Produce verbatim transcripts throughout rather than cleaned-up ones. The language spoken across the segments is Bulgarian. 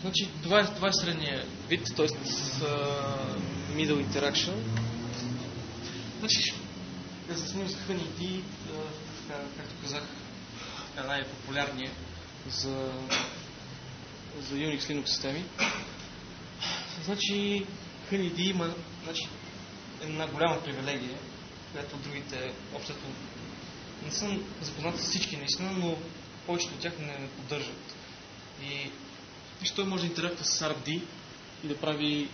Значи, това е, това е средния вид, т.е. middle interaction. Значи, да се снимем с HoneyD, както казах, е най-популярният за, за Unix Linux системи. Значи, HoneyD има значи, една голяма привилегия, която другите общото не съм запознат с всички наистина, но повечето от тях не поддържат. И виж, той може да интерактува с ар ди и да прави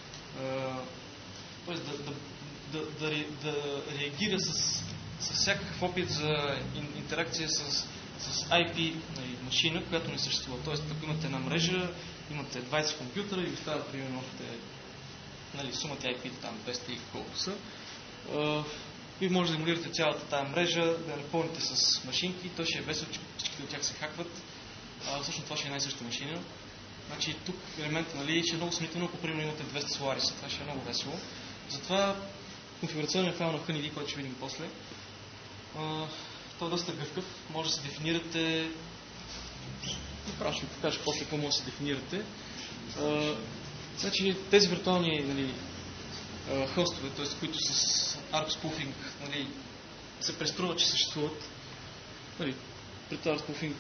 т.е. да, да, да, да, да реагира с, с всякакъв опит за интеракция с, с ай пи нали, машина, която не съществува. Т.е. ако имате една мрежа, имате двайсет компютъра и ви стават примерно още нали, сумата ай пи там двеста и колко са. Вие може да емулирате цялата тази мрежа, да я напълните с машинки, той ще е весело, че всичките от тях се хакват. А, всъщност това ще е най-съща машина. Значи тук елемента нали, ще е много съмнително, ако примерно имате двеста Solaris, това ще е много весело. Затова конфигурационен файл на HoneyD, който ще видим после, а, той е доста гъвкав. Може да се дефинирате, направо ще ви покажа после какво може да се дефинирате. А, значи тези виртуални нали, хостове, т.е. които с арп спуфинг нали, се преструват, че съществуват. Нали, при този спуфинг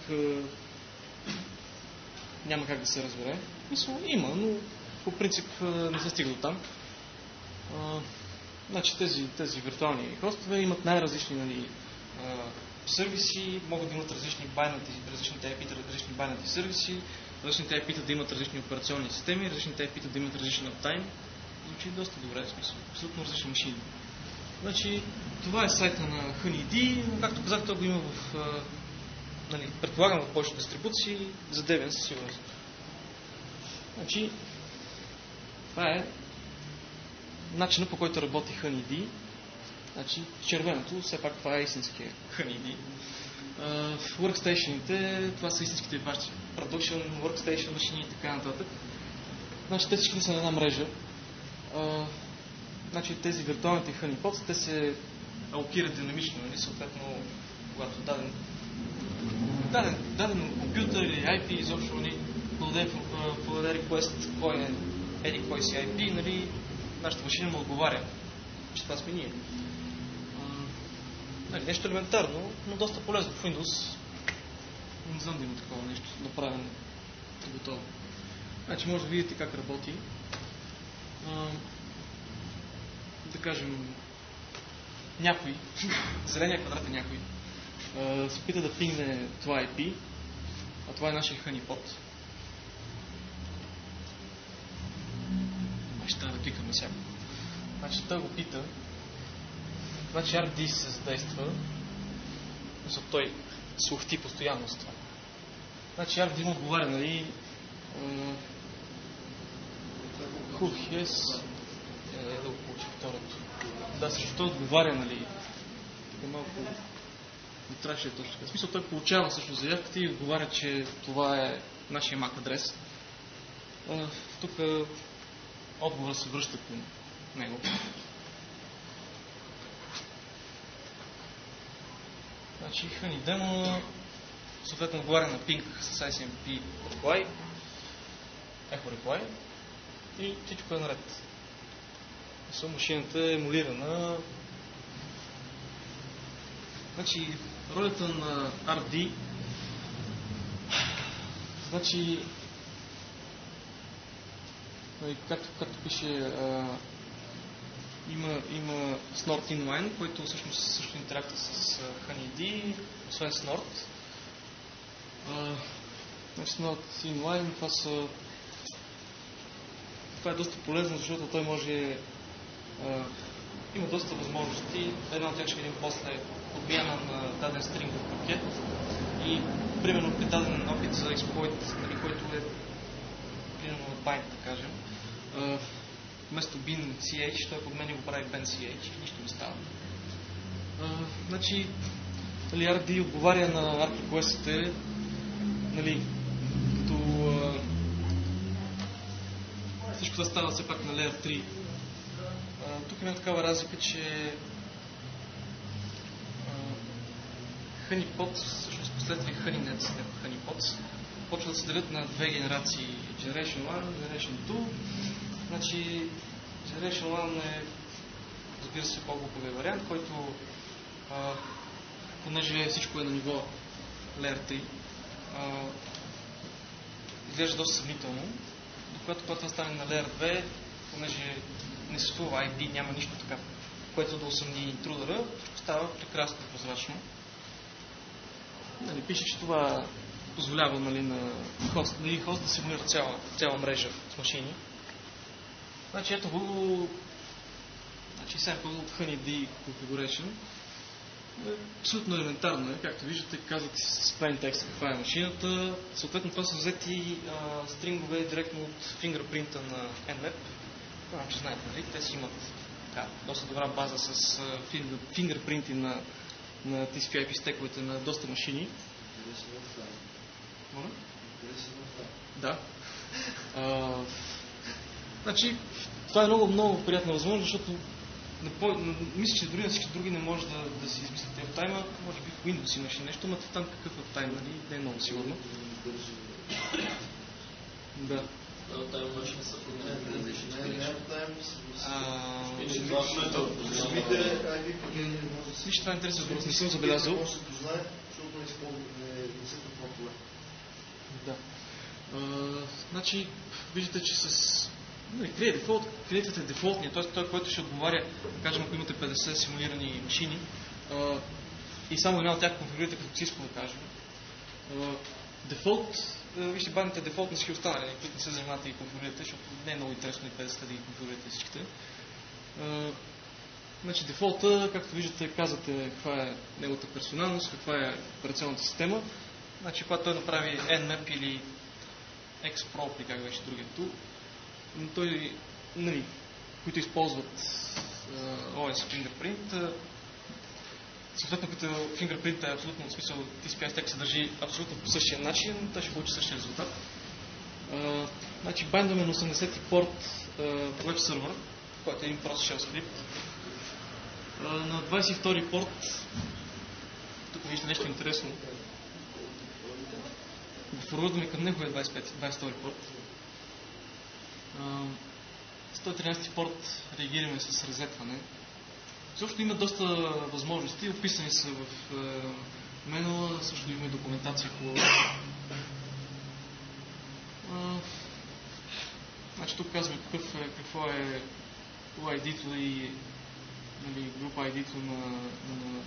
няма как да се разбере. Мисля, има, но по принцип не се стига до там. А, значи тези, тези виртуални хостове имат най-различни нали, а, сервиси, могат да имат различни байнати, различните ай пи-та, различни байнати сервиси, различните ай пи-та да имат различни операционни системи, различните ай пи-та да имат различен uptime. Звучи доста добре, в смисъл, абсолютно различни машини. Значи, това е сайта на HoneyD, но както казах, той го има в, а, нали, предполагам в повечето дистрибуции, за Debian със сигурност. Значи, това е начинът, по който работи HoneyD. Значи, червеното, все пак това е истинския HoneyD. Uh, в workstation-ите, това са истинските ваши production, workstation машини и така нататък. Значи, те всички са на една мрежа. Uh, значи, тези виртуалните honeypots, те се алокират динамично, нали? Съответно, когато даден, даден, даден компютър или ай пи изобщо нали, подаде request, кой е еди кой си ай пи, нали, нашата машина му отговаря, че това сме ние. Нали, нещо елементарно, но доста полезно в Windows. Не знам да има такова нещо направено и готово. Значи може да видите как работи. А, да кажем, някой, зеления квадрат е някой, а, се опита да пингне това ай пи, а това е нашия honeypot. Ще трябва да кликаме сега. Значи той го пита. Значи ар ди се задейства, защото той слухти постоянно с това. Значи ар ди му отговаря, нали, who has... Е, да го получи второто. Да, също той отговаря, нали, така малко... Не трябваше да е точно така. В смисъл, той получава също заявката и отговаря, че това е нашия мак адрес. Тук отговорът се връща към него. Значи HoneyD му съответно отговаря на ping с ай си ем пи reply, echo reply и всичко е наред. Со машината е емулирана. Значи ролята на ар ди значи както, както пише а, Има, има Snort Inline, който всъщност също интерактува с HoneyD, освен Snort. Uh, Snort Inline, това, са, това е доста полезно, защото той може... Uh, има доста възможности. Една от тях ще видим после подмяна на даден стрингов пакет и примерно при даден опит за експлойт, нали, който е примерно на байт, да кажем. Uh, вместо bin.ch, той подменя го прави ben.ch и нищо не става. Uh, значи, нали, ар ди отговаря на ар пи request-ите, нали, като uh, всичко това става все пак на Layer три. Uh, тук има такава разлика, че uh, HoneyPot, всъщност последствие HoneyNet, не HoneyPots, почва да се делят на две генерации. Generation one, Generation two. Значи, Generation one е, разбира се, по-глуповия вариант, който, а, понеже всичко е на ниво Layer три, а, изглежда доста съмнително, докато когато стане на Layer две, понеже не съществува ай пи, няма нищо така, което да усъмни интрудера, става прекрасно прозрачно. Нали, пише, че това позволява, нали, на хост, нали, хост да симулира цяла, цяла мрежа с машини. Значи ето го, значи sample honeyD configuration. Абсолютно елементарно е, както виждате, казвате с plain text каква е машината. Съответно това са взети а, стрингове директно от фингърпринта на Nmap. Знам, че знаете, нали? Те си имат така, доста добра база с фингърпринти на, на ти си пи ай пи стековете на доста машини. Моля? Да. А, значи, това е много, много приятна възможност, защото мисля, че дори на всички други не може да, да си измислите аптайма. Може би в Windows имаше нещо, но там какъв аптайм, нали? Не е много сигурно. Да. Аптайм може да се променят различни неща. Виж, това е интересно, въпрос. Не съм забелязал. Да. Значи, виждате, че с Create Default, create е дефолтния, т.е. той, който ще отговаря, да кажем, ако имате петдесет симулирани машини а, и само една от тях конфигурирате като Cisco, да кажем. Дефолт, вижте, баните дефолт на всички останали, които не се занимавате и конфигурирате, защото не е много интересно и петдесет да ги конфигурирате всичките. А, значи дефолта, както виждате, казвате каква е неговата персоналност, каква е операционната система. Значи, когато той направи Nmap или Xprop, или как беше другия тул, той, нали, които използват uh, о ес Fingerprint, uh, съответно като Fingerprint е абсолютно, в смисъл ти си пи ай стек се държи абсолютно по същия начин, той ще получи същия резултат. Uh, значи байндваме на осемдесети порт uh, Web Server, който е един прост shell скрипт. Uh, на двадесет и втори порт, тук виждате нещо интересно, форвардваме към неговия двадесет и пети, двадесет и втори порт. сто и тринадесети порт реагираме с резетване. Също има доста възможности, описани са в е, менуа, също има и документация хубава. Значи тук казваме какъв е, какво е ю ай ди-то и, нали, група ай ди-то на, на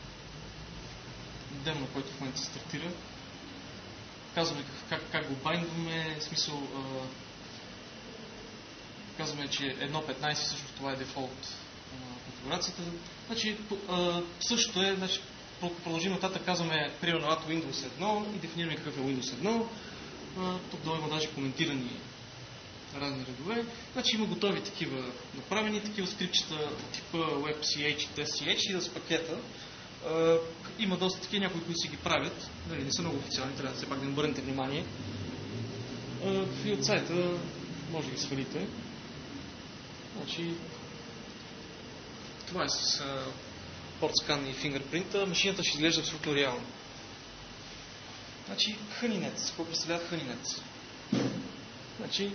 демо, който в момента се стартира. Казваме как, как го байдваме, в смисъл а, казваме, че едно точка петнадесет всъщност това е дефолт на конфигурацията. Значи, а, същото е, значи, продължим нататък, казваме примерно ато Windows едно и дефинираме какъв е Windows едно. А, тук долу има даже коментирани разни редове. Значи има готови такива направени, такива скрипчета от типа WebCH и TestCH и да с пакета. Uh, има доста такива, някои, които си ги правят. Дали, не са много официални, трябва да все пак да им обърнете внимание. Uh, и от сайта може да ги свалите. Значи, това е с uh, порт скан и фингърпринта. Машината ще изглежда абсолютно реално. Значи, Honeynet. Какво представляват Honeynet? Значи,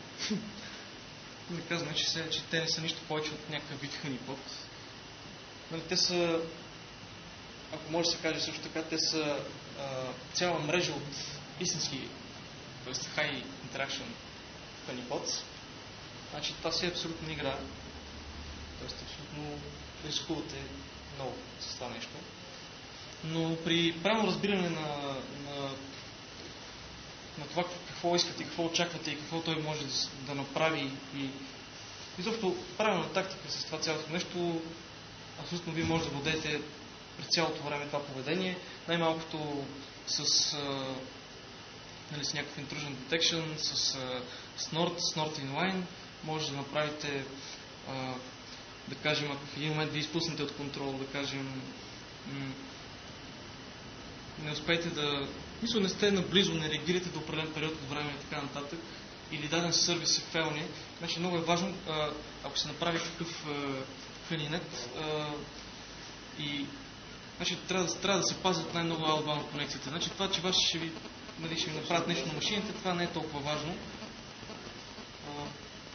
да казваме, че, се, че те не са нищо повече от някакъв вид honeypot. Нали, те са, ако може да се каже също така, те са а, цяла мрежа от истински, т.е. high interaction honeypots. Значи това си е абсолютно игра. Т.е. абсолютно рискувате много с това нещо. Но при правилно разбиране на, на, на това какво искате и какво очаквате и какво той може да, да направи и изобщо правилна тактика с това цялото нещо, абсолютно вие може да владеете през цялото време това поведение, най-малкото с, а, нали, с някакъв intrusion detection, с а, snort, snort inline, може да направите, а, да кажем, ако в един момент ви изпуснете от контрол, да кажем, м- не успеете да, мисля, не сте наблизо, не реагирате до определен период от време и така нататък, или даден сервис е фейлне, значи много е важно, а, ако се направи такъв Honeynet, и значи трябва да, трябва да се пазят най-много outbound конекциите. Значи това, че ваш ще ви нали, ще ми направят нещо на машините, това не е толкова важно. А,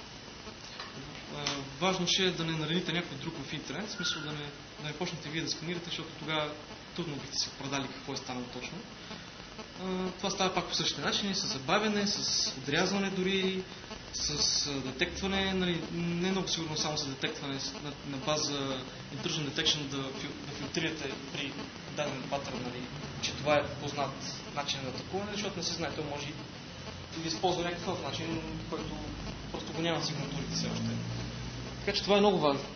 а, важно ще е да не наредите някой друг в интернет, в смисъл да не, да не почнете вие да сканирате, защото тогава трудно бихте се продали какво е станало точно. А, това става пак по същия начин, с забавяне, с отрязване дори, с а, детектване, нали, не много сигурно само с детектване на, на база intrusion detection да, да филтрирате при даден патърн, нали, че това е познат начин на атакуване, защото не се знае, той може и да използва някакъв начин, който просто го няма в сигнатурите все още. Така че това е много важно.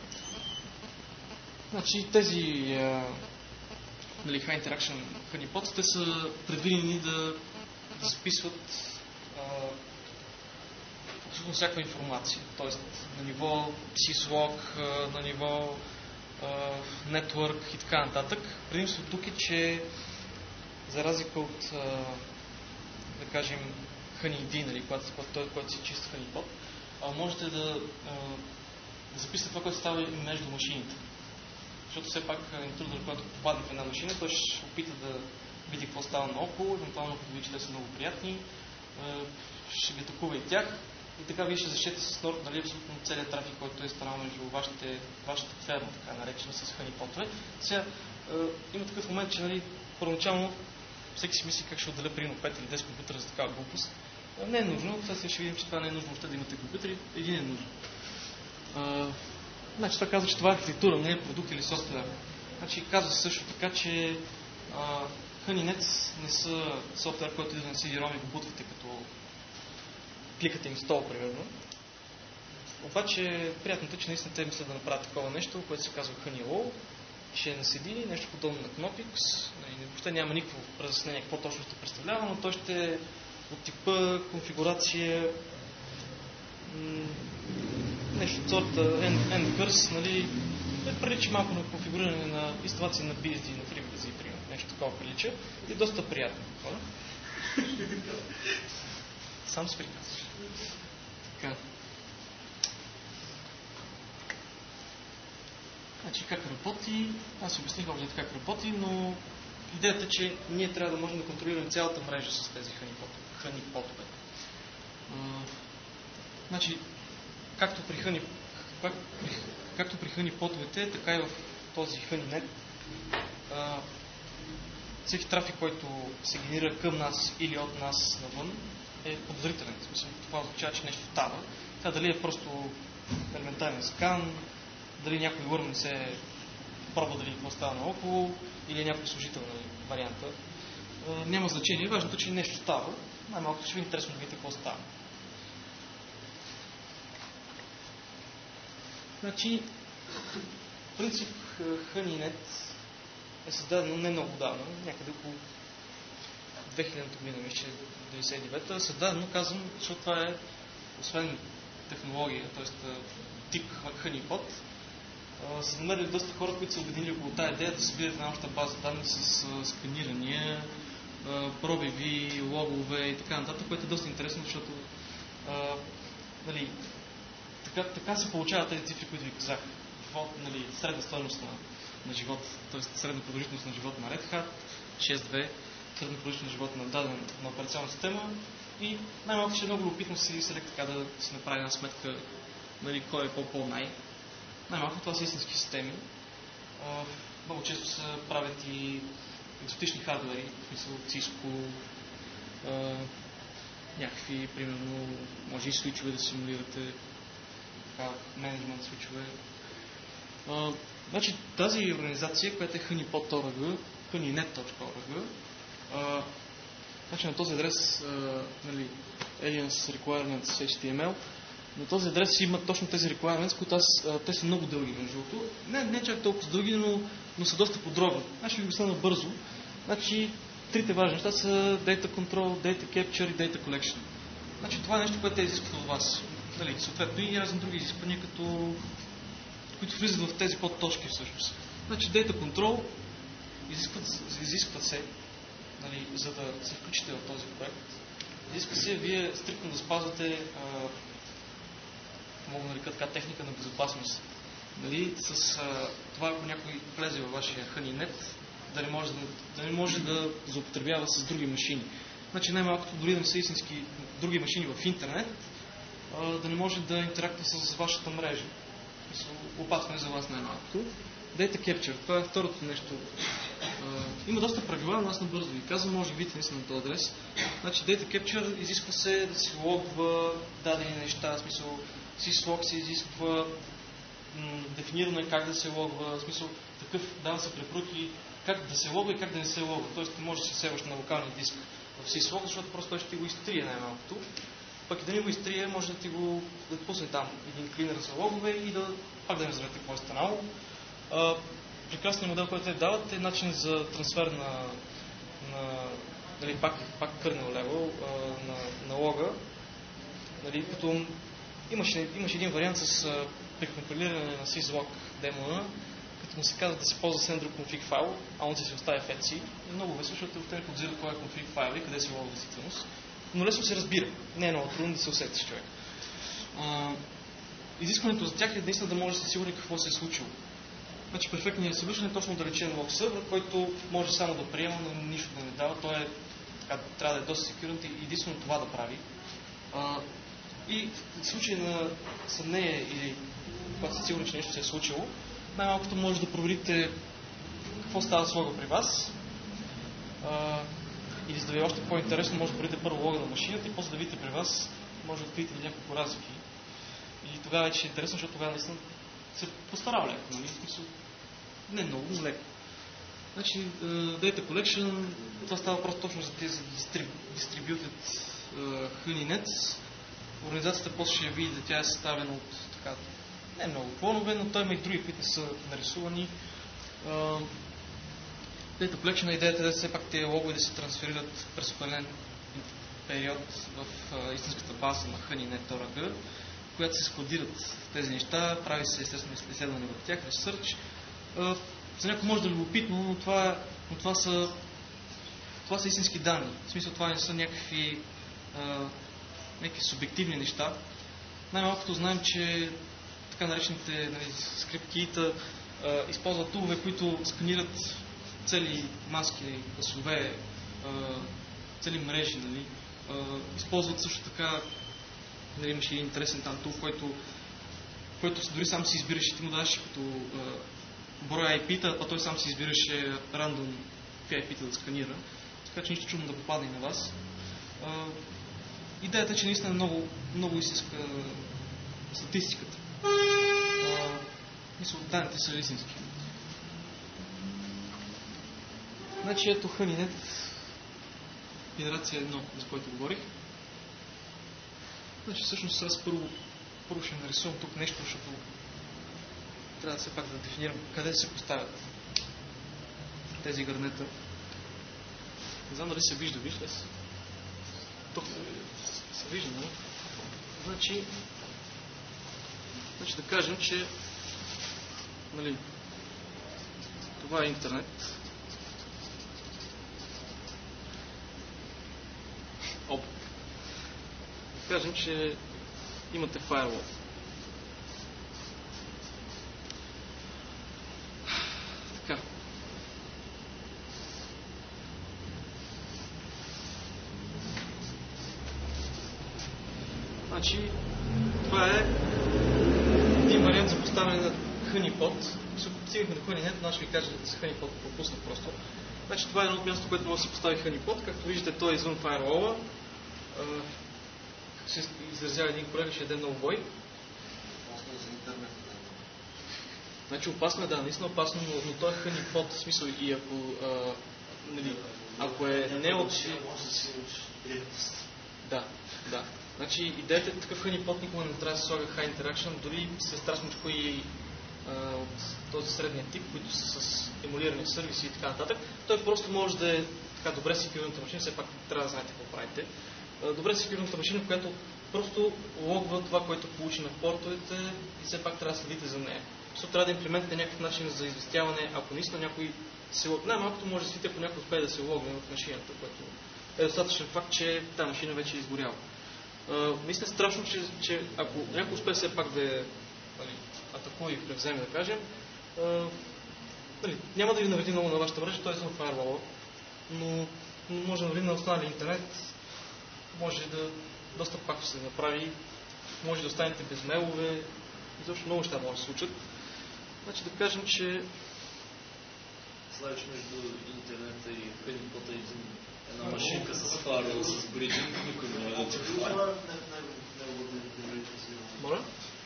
Значи тези а, нали, High Interaction honeypots, те са предвидени да, да записват а, абсолютно всякаква информация. Тоест на ниво syslog, на ниво а, network и така нататък. Предимството тук е, че за разлика от а, да кажем HoneyD, нали, когато, когато, когато си чист honeypot, а, можете да, а, да записате това, което става между машините. Защото все пак интрудър, когато попадне в една машина, той ще се опита да види какво става наоколо, евентуално като види, че те са много приятни, ще ги атакува и тях. И така вие ще защитите с Nord, нали, абсолютно целият трафик, който е станал между вашите, вашата ферма, така наречена, с ханипотове. Сега е, има такъв момент, че нали, първоначално всеки си мисли как ще отделя примерно пет или десет компютъра за такава глупост. Не е нужно, сега ще видим, че това не е нужно въобще да имате компютъри, един е нужно. Е, значи това казва, че това е архитектура, не е продукт или софтуер. Значи казва също така, че HoneyNet не са софтуер, който идва на си ди ром и го бутвате като кликате install, примерно. Обаче приятното е, че наистина те мислят да направят такова нещо, което се казва HoneyLow, ще е на си ди, нещо подобно на Knoppix. Въобще няма никакво разяснение какво точно ще представлява, но той ще е от типа конфигурация, нещо от сорта N-Curse, нали, е прилича малко на конфигуриране на инсталация на би ес ди, на FreeBSD, примерно. Нещо такова прилича и е доста приятно. Сам се приказваш. Така. Значи как работи, аз обясних общо как работи, но идеята е, че ние трябва да можем да контролираме цялата мрежа с тези ханипотове. Значи, както при хани, как, както при ханипотовете, така и в този HoneyNet, всеки трафик, който се генерира към нас или от нас навън, е подозрителен. В смисъл, това означава, че нещо става. Това дали е просто елементарен скан, дали някой върм не се пробва да види какво става наоколо, или е някой служител на варианта. Е, няма значение. Важното е, че нещо става. Най-малкото ще ви е интересно да видите какво става. Значи, в принцип, HoneyNet е създадено не много давно, някъде около две хилядната година, мисля, че деветдесет и девета, създадено, казвам, защото това е, освен технология, т.е. тип honeypot, са намерили доста хора, които са обединили около тази идея да събират една обща база данни с сканирания, пробиви, логове и така нататък, което е доста интересно, защото а, нали, така, така се получават тези цифри, които ви казах. Нали, средна стойност на, на живот, т.е. средна продължителност на живот на Red Hat, шест две, средна продължителност на живот на дадена на операционна система и най-малко ще е много любопитно си селект така да си направи една сметка, нали, кой е по-по-най. Най-малко това са истински системи. А, много често се правят и екзотични хардвери, в смисъл Cisco, а, някакви, примерно, може и свичове да симулирате, така, менеджмент свичове. А, значи тази организация, която е honeypot точка орг, honeynet точка орг, значи на този адрес, а, нали, alias requirements ейч ти ем ел, на този адрес има точно тези requirements, които аз, а, те са много дълги, между другото. Не, не чак толкова дълги, но, но са доста подробни. Аз ще ви обясня набързо. Значи, трите важни неща са Data Control, Data Capture и Data Collection. Значи, това е нещо, което те изискват от вас. Нали, съответно и разни други изисквания, като, които влизат в тези подточки всъщност. Значи, Data Control изискват, изискват се, нали, за да се включите в този проект. Изисква се вие стриктно да спазвате а, мога да нарека така техника на безопасност. Нали, с а, това, ако някой влезе във вашия HoneyNet, да не може да, да не може да злоупотребява с други машини. Значи най-малкото, дори да не са истински други машини в интернет, да не може да интерактува с вашата мрежа. Опасно е за вас най-малкото. Data Capture, това е второто нещо. Има доста правила, но аз набързо ви казвам, може да видите наистина на този адрес. Значи Data Capture изисква се да се логва дадени неща, в смисъл syslog се изисква, дефинирано е как да се логва, в смисъл такъв дава се препоръки как да се логва и как да не се логва. Тоест може да се севаш на локалния диск в syslog, защото просто той ще ти го изтрие най-малкото. Пък и да не го изтрие, може да ти го да пусне там един клинер за логове и да пак да не разберете какво е станало. Прекрасният модел, който те дават, е начин за трансфер на, на нали, пак, пак kernel level на, на лога. Нали, като имаше, имаше един вариант с прекомпилиране на syslog демона, като му се казва да се ползва sender config файл, а он се оставя в etc. Е много весело, защото те не подзират кой е config файл и къде се лога действителност. Но лесно се разбира. Не е много трудно да се усети с човек. А, изискването за тях е наистина да може да се сигурни какво се е случило. Значи перфектният solution е точно далечен лог сервер, който може само да приема, но нищо да не дава. Той е, така, трябва да е доста секюрен и единствено това да прави. А, и в случай на съмнение или когато сте сигурни, че нещо се е случило, най-малкото може да проверите какво става с лога при вас. А, или за да ви е още по-интересно, може да проверите първо лога на машината и после да видите при вас, може да откриете няколко разлики. И тогава вече е интересно, защото тогава наистина се постарава леко, нали? В смисъл, не много, но леко. Значи, uh, Data Collection, това става просто точно за тези Distributed uh, Honeynet. Организацията после ще видите, тя е съставена от така, не много клонове, но той има и други, които са нарисувани. Uh, Data Collection, идеята е да все пак тези логове да се трансферират през определен период в uh, истинската база на honeynet.org, която се складират тези неща, прави се естествено изследване в тях, ресърч. Uh, за някой може да е любопитно, но това, но това са това са истински данни. В смисъл това не са някакви, uh, някакви субективни неща. Най-малкото знаем, че така наречените нали, скрипт-киита uh, използват тулове, които сканират цели маски, пасове, uh, цели мрежи. Нали. Uh, използват също така, нали, имаше един интересен там тул, който, който дори сам си избираше, ти му даваш като uh, брой ай пи-та, а той сам си избираше рандом какви ай пи-та да сканира. Така че нищо чудно да попадне на вас. Uh, идеята е, че наистина много, много истинска статистиката. Uh, мисля, данните са истински. Значи ето Honeynet, генерация едно, за който говорих. Значи всъщност аз първо, първо ще нарисувам тук нещо, защото трябва да все пак да дефинирам къде се поставят тези гърнета. Не знам дали се вижда, вижда се. Тук се вижда, нали? Значи, значи да кажем, че нали, това е интернет. Оп. Да кажем, че имате фаервол. Така. Значи, това е един вариант за поставяне на honeypot. Ако стигнахме до honeynet, но аз ще ви кажа за honeypot, пропуснах просто. Значи, това е едно от място, което може да се постави honeypot. Както виждате, той е извън фаервола. Как се изразява един колега, ще яде много бой. Значи опасно е, да, наистина опасно, но, но той е honeypot, в смисъл и ако, а, нали, ако е не от... Да, да. Значи идеята е такъв honeypot никога не трябва да се слага high interaction, дори се страшно и а, от този средния тип, които са с емулирани сервиси и така нататък. Той просто може да е така добре секюрната машина, все пак трябва да знаете какво правите. А, добре секюрната машина, в която просто логва това, което получи на портовете и все пак трябва да следите за нея. Защото трябва да имплементите някакъв начин за известяване, ако наистина някой се логне. Най-малкото може да свите, ако някой успее да се логне в машината, което е достатъчен факт, че тази машина вече е изгоряла. Uh, наистина е страшно, че, че ако някой успее все пак да е нали, атакува и превземе, да кажем, uh, нали, няма да ви навреди много на вашата мрежа, той е само фаервола, но може да на останалия интернет, може да доста пак се направи, може да останете без мейлове, изобщо много неща може да се случат. Значи да кажем, че слагаш между интернета и хънипота една машинка с фаро, с бриджинг, никой не може да ти хване. Моля?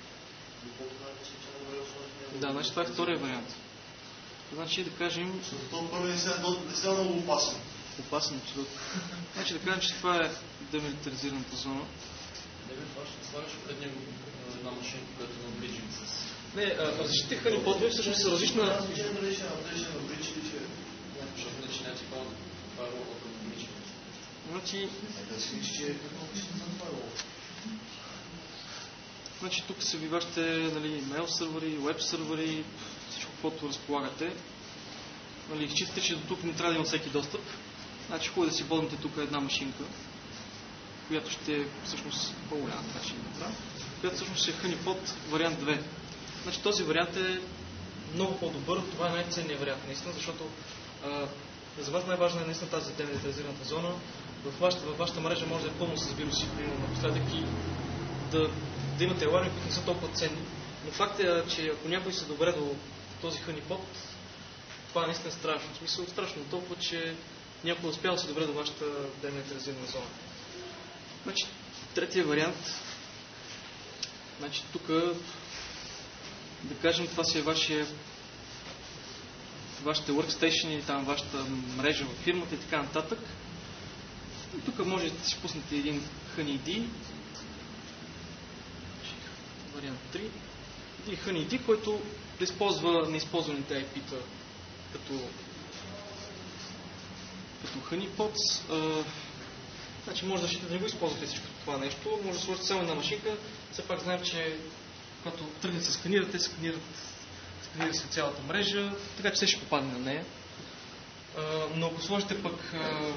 Да, значи това е втория вариант. Значи да кажем... То първо не сега много опасно. Опасно, абсолютно. Значи да кажем, че това е демилитаризираната зона. Не бе, това ще слагаш пред него една машинка, която е на бриджинг с... Не, различните хънипотове всъщност са различна... Защото начинят това фаро от бриджинг. Значи... Значи тук са ви вашите нали, мейл сървъри, веб сървъри, всичко, каквото разполагате. Нали, считате, че до тук не трябва да има всеки достъп. Значи хубаво да си водите тук една машинка, която ще е всъщност по-голяма, така ще направя, която всъщност е хънипот вариант две. Значи този вариант е много по-добър, това е най-ценният вариант наистина, защото а, за вас най-важна е наистина тази демилитаризираната зона. В вашата, в вашата мрежа може да е пълно с вируси, примерно напоследък и да, да имате аларми, които не са толкова ценни. Но факт е, че ако някой се добре до този хънипот, това е наистина страшно. В смисъл страшно толкова, че някой успял да се добре до вашата демилитаризирана зона. Значи, третия вариант, значи тук, да кажем, това си е вашия, вашите workstation или там вашата мрежа в фирмата и така нататък. И тук може да си пуснете един HoneyD, вариант три, един HoneyD, който да използва неизползваните ай пи-та като като honeypots. А, значи може да считате да не го използвате всичко това нещо, може да сложите само една машинка. Все пак знаем, че когато тръгнете се сканират, те сканират, сканират се цялата мрежа, така че все ще попадне на нея. А, но ако сложите пък а...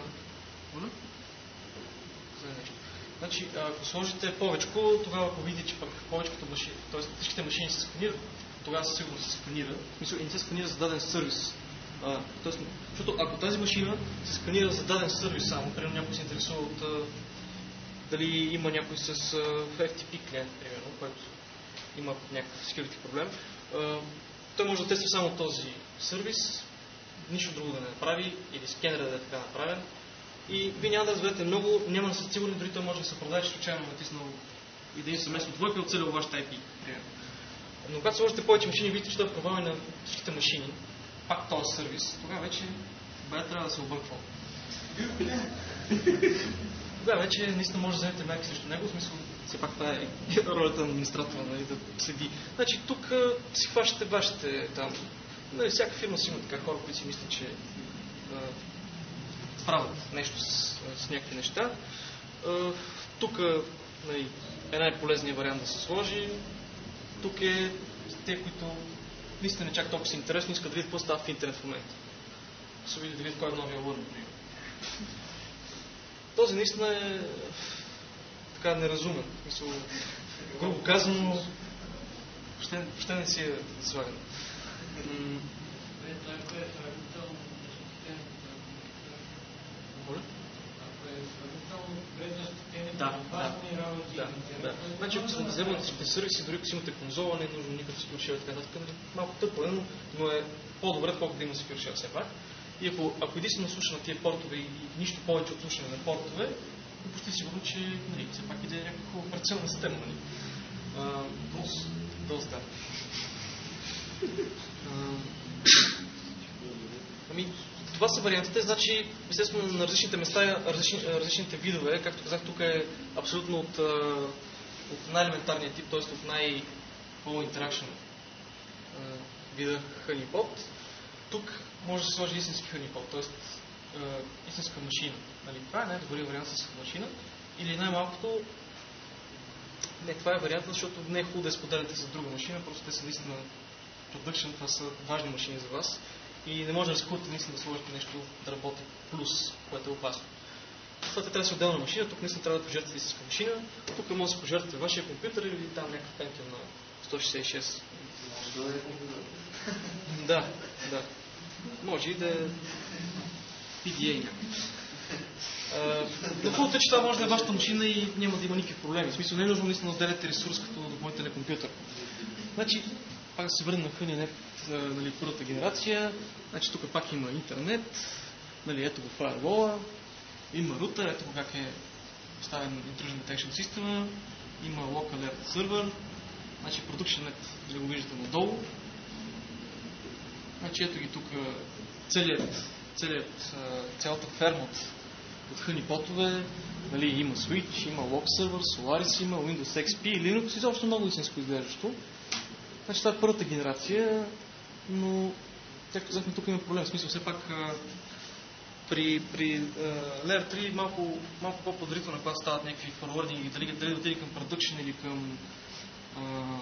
значи, ако сложите повечко, тогава ако видите, че пък повечето машини, т.е. всичките машини се сканират, тогава със сигурност се сканира. Мисля, и не се сканира за даден сервис. А, тоест, защото ако тази машина се сканира за даден сервис само, примерно някой се интересува от а, дали има някой с а, еф ти пи клиент, примерно, който има някакъв security проблем, а, той може да тества само този сервис, нищо друго да не направи или скенера да е така направен и вие няма да разберете много, няма да сте сигурни, дори той може да се продае, че случайно натиснал и да им съместно двойка и оцелил вашата ай пи, примерно. Но когато сложите повече машини, видите, че той е провален на всичките машини, пак този сервис, тогава вече бая трябва да се обърква. Тогава вече наистина може да вземете мерки срещу него, в смисъл, все пак това е ролята на администратора, нали, да следи. Значи тук си хващате вашите там, нали, всяка фирма си има така хора, които си мислят, че а, правят нещо с, с някакви неща. А, тук нали, е най-полезният вариант да се сложи. Тук е те, които наистина не чак толкова са интересни, искат да видят какво става в интернет в момента. Се видят да видят кой е новия лърн, например. Този наистина е така неразумен. Мисъл, грубо казано, въобще, въобще не си е слаган. Моля? Да, да, да, да. Значи, ако съм да вземат всичките сервиси, дори ако си имате конзола, не е нужно никакъв секюршер, така нататък, малко тъпо е, но е по-добре, колкото да има секюршер все пак. И ако, ако единствено слуша на тия портове и, и нищо повече от слушане на портове, е почти сигурно, че нали, все пак иде някаква операционна система. Нали. Дос. Дос, да. А, ами, това са вариантите, значи, естествено, на различните места, различни, различните видове, както казах, тук е абсолютно от, от най-елементарния тип, т.е. от най-по-интеракшн вида honeypot. Тук може да се сложи истински honeypot, т.е. истинска машина. Нали? Това е най-добрият вариант с машина. Или най-малкото, не, това е вариант, защото не е хубаво да я споделяте с друга машина, просто те са наистина production, това са важни машини за вас. И не може да рискувате наистина да сложите нещо да работи плюс, което е опасно. Това трябва да се отделна машина, тук наистина трябва да пожертвате истинска машина, тук може да се пожертвате вашия компютър или там някакъв Pentium на сто шейсет и шест. Може да е компютър. Да, да. Може и да е пи ди ей някакъв. На фулта, че това може да е вашата машина и няма да има никакви проблеми. В смисъл, не е нужно наистина да отделяте ресурс като допълнителен компютър. Значи, пак да се върнем на Honeynet, нали, първата генерация. Значи, тук пак има интернет, нали, ето го фаервола, има рутер, ето го как е поставен Intrusion Detection System, има Local Alert Server, значи ProductionNet, да го виждате надолу. Значи, ето ги тук целият, целият, цялата ферма от, от honeypot-ове, нали, има Switch, има Log Server, Solaris, има Windows икс пи, Linux, изобщо много истинско изглеждащо. Значи, това е първата генерация, но, както казахме, тук има проблем. В смисъл, все пак при, при uh, Layer три малко, малко по-подредително, когато стават някакви форвардинги, дали, дали да отиде към production или към uh,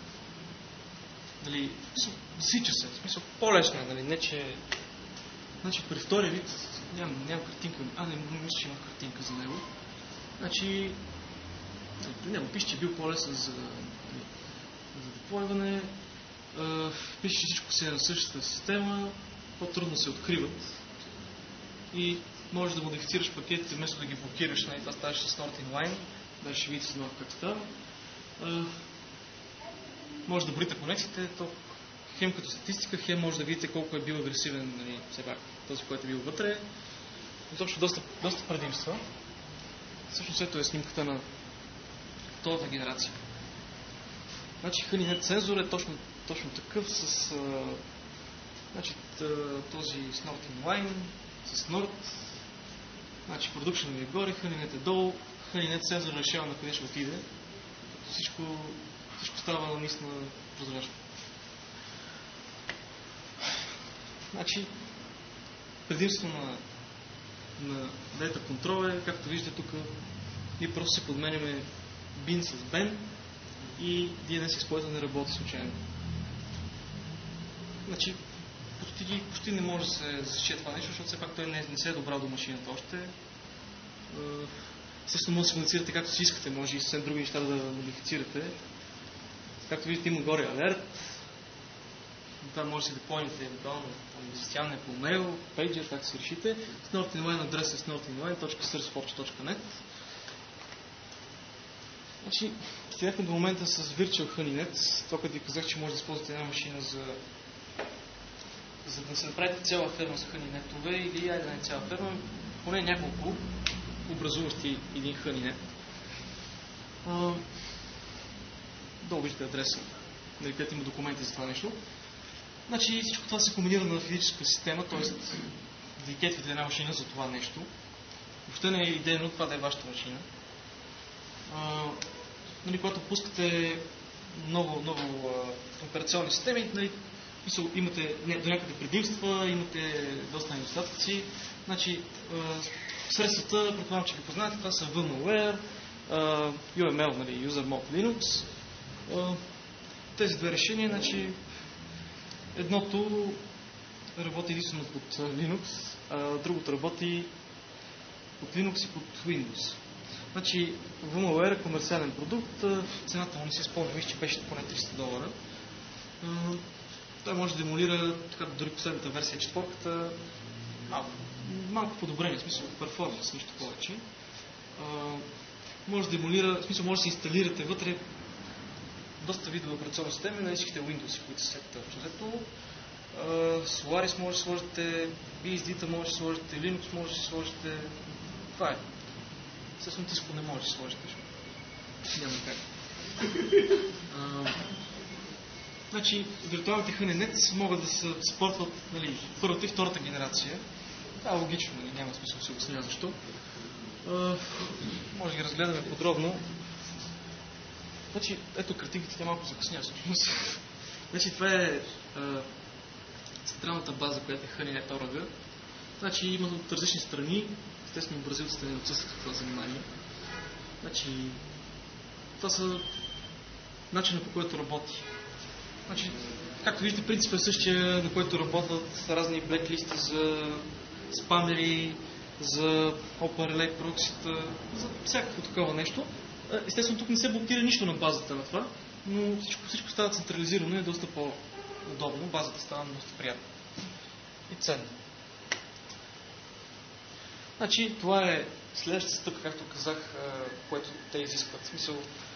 дали, засича се, в смисъл по-лесно е, нали, не че значи при втория вид нямам, нямам картинка, а не, не мисля, че имам картинка за него. Значи няма, пише, че е бил по-лесен за, за деплойване, uh, пише, че всичко се е на същата система, по-трудно се откриват и можеш да модифицираш пакетите, вместо да ги блокираш, нали, това ставаше с North-in-Line, да ще видите с как става. Uh, може да броите конекциите, то хем като статистика, хем може да видите колко е бил агресивен, нали, все пак, този, който е бил вътре. Изобщо доста, доста предимства. Всъщност ето е снимката на втората генерация. Значи Honeynet сензор е точно, точно такъв с а, значи, този с North-in-Line, с Nord. Значи Production е горе, Honeynet е долу. Honeynet сензор решава на къде ще отиде. Всичко Всичко става наистина прозрачно. Значи, предимство на, на Data Control е, както виждате тук, ние просто се подменяме bin с ben и ди ен ес Exploiter не работи случайно. Значи, почти, почти не може да се засече това нещо, защото все пак той не, не се е добрал до машината още. Естествено, може да се модифицирате както си искате, може и съвсем други неща да модифицирате. Както видите, има горе алерт. Това може да се деплойните евентуално инвестиционно по мейл, пейджер, как се решите. С North-in-Line адрес е с north-in-line точка sourceforge точка net. Значи, стигнахме до момента с Virtual Honeynet. Това, като ви казах, че може да използвате една машина за, за да се направите цяла ферма с Honeynet-ове или айде не цяла ферма, поне няколко образуващи един Honeynet. Долу виждате адреса, нали, където има документи за това нещо. Значи всичко това се комбинира на физическа система, т.е. да кетвате една машина за това нещо. Въобще не е идейно това да е вашата машина. А, нали, когато пускате много, много а, операционни системи, нали, имате до някъде предимства, имате доста недостатъци. Значи, а, средствата, предполагам, че ги познавате, това са VMware, а, ю ем ел, нали, User Mode Linux. Тези две решения, значи едното работи единствено под Linux, а другото работи под Linux и под Windows. Значи VMware е комерциален продукт, цената му не се спомня, виж, че беше поне триста долара. Той може да емулира, така дори последната версия, четвърката, малко, малко подобрение, в смисъл перформанс, нищо повече. Може да емулира, в смисъл може да се инсталирате вътре доста видове операционни системи на всичките Windows, които са след взето. Solaris може да сложите, би ес ди-та може да сложите, Linux може да сложите. Това е. Естествено, Tisco не може да сложите. Няма как. А, значи, виртуалните Honeynet могат да се съпортват, нали, първата и втората генерация. Това е логично, нали, няма смисъл да се обясня защо. А, може да ги разгледаме подробно. Значи, ето картинките, тя малко закъсня всъщност. Значи, това е а, централната база, която е Honeynet точка орг. Значи, има от различни страни. Естествено, бразилците не отсъстват това занимание. Значи, това са начина, по който работи. Значи, както виждате, принципът е същия, на който работят разни блеклисти за спамери, за OpenRelay проксита, за всякакво такова нещо. Естествено, тук не се блокира нищо на базата на това, но всичко, всичко става централизирано и е доста по-удобно. Базата става доста приятна и ценна. Значи, това е следващата стъпка, както казах, което те изискват. В смисъл,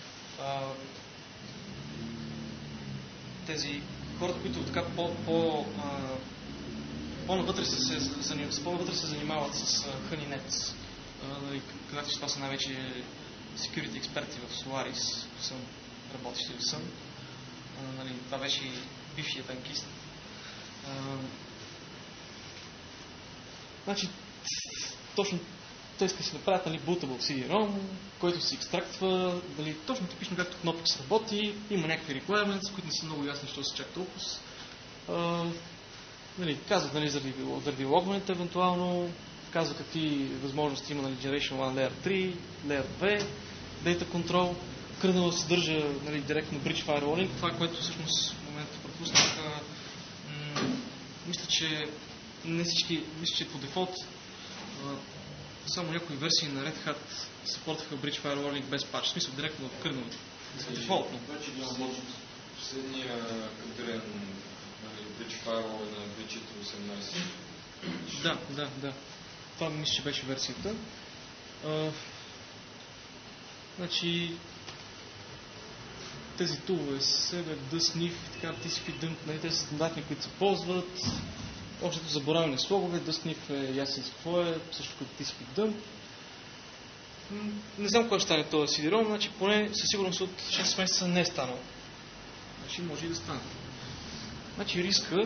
тези хората, които така по, по, по-навътре се, се, по-навътре се занимават с Honeynet. Казах, че това са най-вече security експерти в Solaris, съм работещи в Sun. Нали, това беше и бившия танкист. Значи, точно те иска да си направят, нали, bootable си ди ром, който се екстрактва, нали, точно типично както Knoppix работи, има някакви requirements, които не са много ясни, що се чак толкова. Uh, нали, казват, нали, заради, заради логването, евентуално, казва какви възможности има, нали, Generation едно, Layer три, Layer две, Data Control, кърнела съдържа, нали, директно Bridge Firewalling, това, което всъщност в момента пропуснах. М- мисля, че не всички, мисля, че по дефолт само някои версии на Red Hat съпортваха Bridge Firewalling без патч, в смисъл директно в кърнелото. Дефолтно. Последния кадрен Bridge Firewall на Bridge осемнайсет. Да, да, да. Това мисля, че беше версията. А, значи тези тулове, себе, DSNIF и така, ти си пи Dump, нали, те са стандартни, които се ползват. Общото заборавяне слогове, DSNIF е ясен с какво е, също като ти си пи Dump. Не знам кой ще стане този си ди ром, значи поне със сигурност от шест месеца не е станал. Значи може и да стане. Значи риска,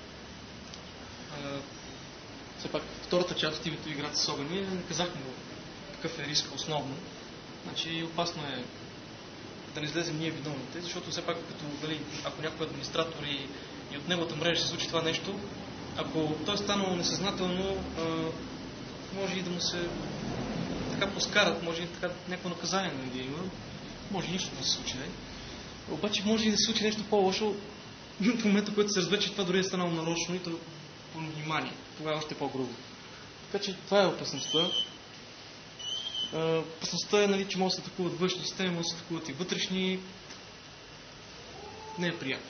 а, все пак втората част от името играта с огън, не казахме какъв е риска основно. Значи опасно е да не излезем ние виновните, защото все пак като, дали, ако някой администратор и, и от неговата мрежа се случи това нещо, ако той е станал несъзнателно, а, може и да му се така поскарат, може и така някакво наказание да има, може и нищо да се случи. Не? Обаче може и да се случи нещо по-лошо в момента, в който се разбере, че това дори е станало нарочно и то по внимание. Тогава още по-грубо. Така че това е опасността. Опасността е, нали, че може да се атакуват външни системи, може да се атакуват и вътрешни. Не е приятно.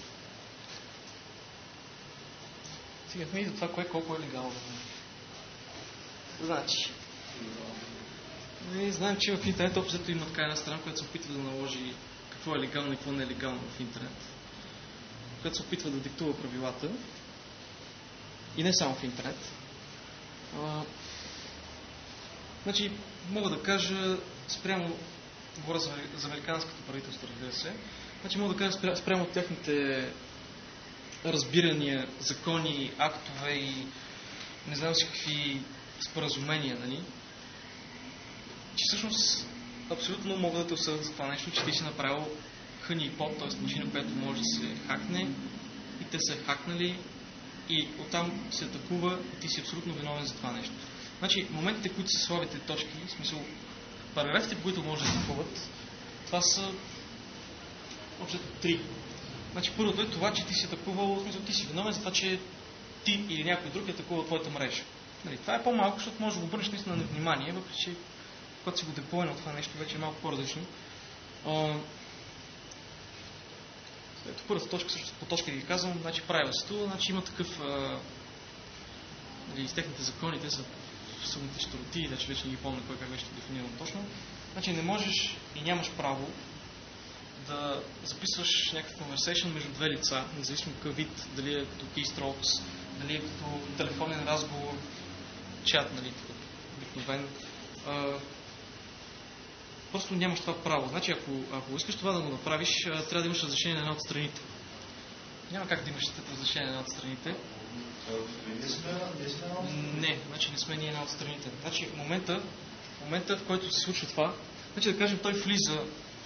Сега сме и за това, кое колко е легално. Значи, ние знаем, че в интернет общо има така една страна, която се опитва да наложи какво е легално и какво не е легално в интернет. Която се опитва да диктува правилата. И не само в интернет. А, значи, мога да кажа спрямо, говоря за, за американското правителство, разбира се, значи мога да кажа спрямо, спрямо от техните разбирания, закони, актове и не знам си какви споразумения, нали, че всъщност абсолютно мога да те осъдя за това нещо, че ти си направил honeypot, т.е. машина, която може да се хакне и те са хакнали и оттам се атакува и ти си абсолютно виновен за това нещо. Значи, моментите, които са слабите точки, в смисъл, параграфите, по които може да атакуват, това са общо три. Значи, първото е това, че ти си атакувал, в смисъл, ти си виновен за това, че ти или някой друг е атакувал твоята мрежа. Нали, това е по-малко, защото може да го обърнеш наистина на внимание, въпреки че когато си го деплойнал това нещо, вече е малко по-различно. Ето първата точка, също по точка ги казвам, значи privacy-то, значи има такъв, а, нали, с техните закони, те са съмните щороти, значи вече не ги помня кой как беше дефинирано точно. Значи не можеш и нямаш право да записваш някакъв conversation между две лица, независимо какъв вид, дали е като keystrokes, дали е като телефонен разговор, чат, нали, обикновен. А, просто нямаш това право. Значи, ако, ако искаш това да го направиш, трябва да имаш разрешение на една от страните. Няма как да имаш разрешение на една от страните. Не, значи не сме ние една от страните. Значи, в момента, в момента, в който се случва това, значи да кажем, той влиза.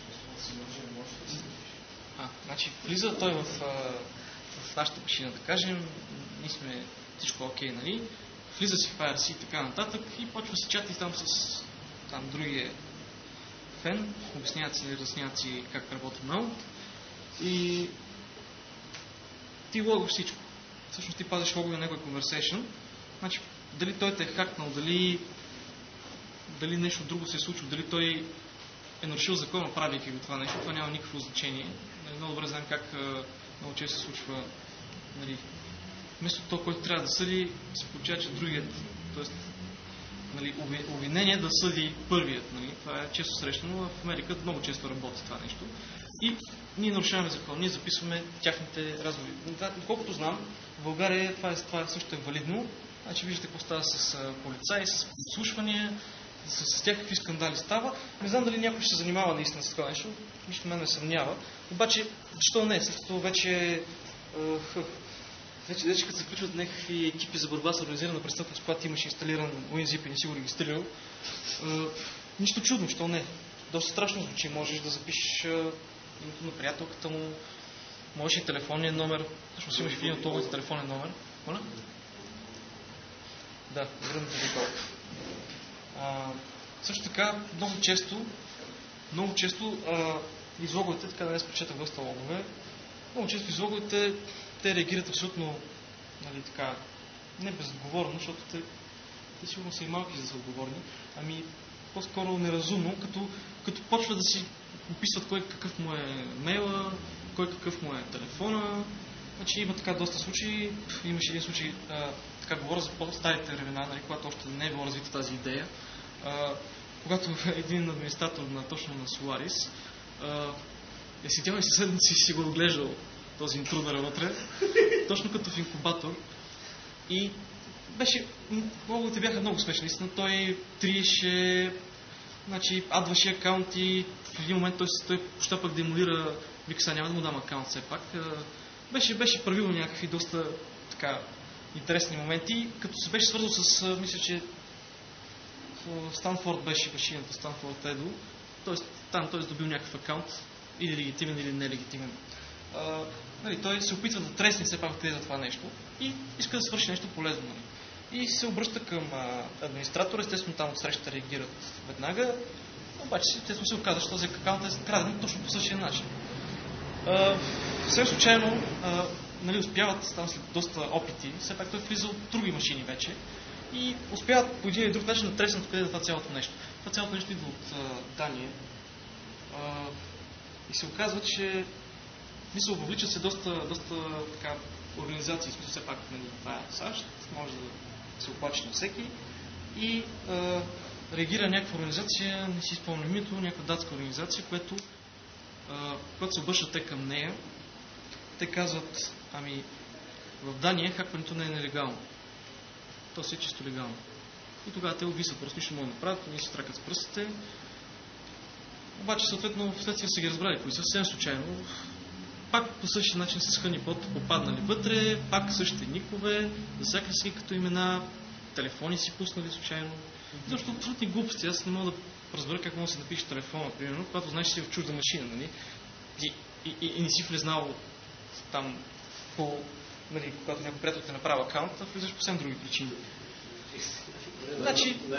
А, значи, влиза той в, в нашата машина, да кажем, ние сме всичко окей, нали? Влиза си в ай ар си и така нататък и почва се чати там с там другия фен, обясняват си, разясняват си как работи Mount и ти логваш всичко. Всъщност ти пазиш лога на някой conversation. Значи, дали той те е хакнал, дали, дали нещо друго се е случило, дали той е нарушил закона, правейки го това нещо, това няма никакво значение. Много добре знаем как много често се случва, нали, вместо това, който трябва да съди, се получава, че другият, т.е. нали, обвинение да съди първият. Нали. Това е често срещано, в Америка много често работи това нещо. И ние нарушаваме закон, ние записваме тяхните разговори. Колкото знам, в България това, е, това също е валидно. Значи виждате какво става с полицаи, с подслушвания, с, с тях какви скандали става. Не знам дали някой ще се занимава наистина с това нещо, нищо мен не съмнява. Обаче, защо не? Защото вече, вече, вече като се включват някакви екипи за борба с организирана престъпност, когато имаш инсталиран WinZip и не си го регистрирал, нищо чудно, защо не? Доста страшно звучи. Можеш да запишеш името на приятелката му, можеш и телефонния номер, всъщност имаш един от този телефонен номер. Моля? Да, връдната такова. Също така, много често, много често а, излоговете, така да не прочетах доста логове, много често излоговете, те реагират абсолютно, нали, така, не безотговорно, защото те, те сигурно са и малки за да са отговорни, ами по-скоро неразумно, като, като почва да си описват кой какъв му е мейла, кой какъв му е телефона. Значи има така доста случаи. Имаше един случай, а, така говоря за по-старите времена, нали, когато още не е било развита тази идея. А, когато един администратор на, точно на Solaris а, е седял и съседници си го отглеждал този интрудър вътре, точно като в инкубатор. И беше, много те бяха много смешни. Наистина той триеше, значи адваше акаунти, в един момент той, той почта пък демолира, вика сега няма да му дам акаунт все пак. Беше, беше правил някакви доста така интересни моменти, като се беше свързал с, мисля, че в Станфорд беше машината, Станфорд Edu, т.е. там той е добил някакъв акаунт, или легитимен, или нелегитимен. А, нали, той се опитва да тресне все пак за това нещо и иска да свърши нещо полезно. Нали. И се обръща към а, администратора, естествено там отсреща реагират веднага, обаче естествено се оказа, че този акаунт е краден точно по същия начин. Съвсем случайно, а, нали, успяват там след доста опити, все пак той влиза от други машини вече и успяват по един или друг начин да треснат къде да това цялото нещо. Това цялото нещо идва от а, Дания а, и се оказва, че мисля, въвличат се доста, доста така, организации, смисъл все пак, нали, това е САЩ, може да се оплачи на всеки и а, реагира някаква организация, не си спомням името, някаква датска организация, която Uh, когато се обръщат те към нея, те казват, ами в Дания хакването не е нелегално. То си е чисто легално. И тогава те обвисват, просто нищо могат да направят, ние се тракат с пръстите. Обаче, съответно, вследствие са ги разбрали, кои съвсем случайно. Пак по същия начин с хънипот попаднали вътре, пак същите никове, засякали си като имена, телефони си пуснали случайно. Защото абсолютни глупости, аз не мога да разбера как може да се напише телефона, примерно, когато знаеш, че си в чужда машина, нали? И, и, и, и не си влезнал там по, нали, когато някой приятел те направи акаунт, а влизаш по съвсем други причини. Значи...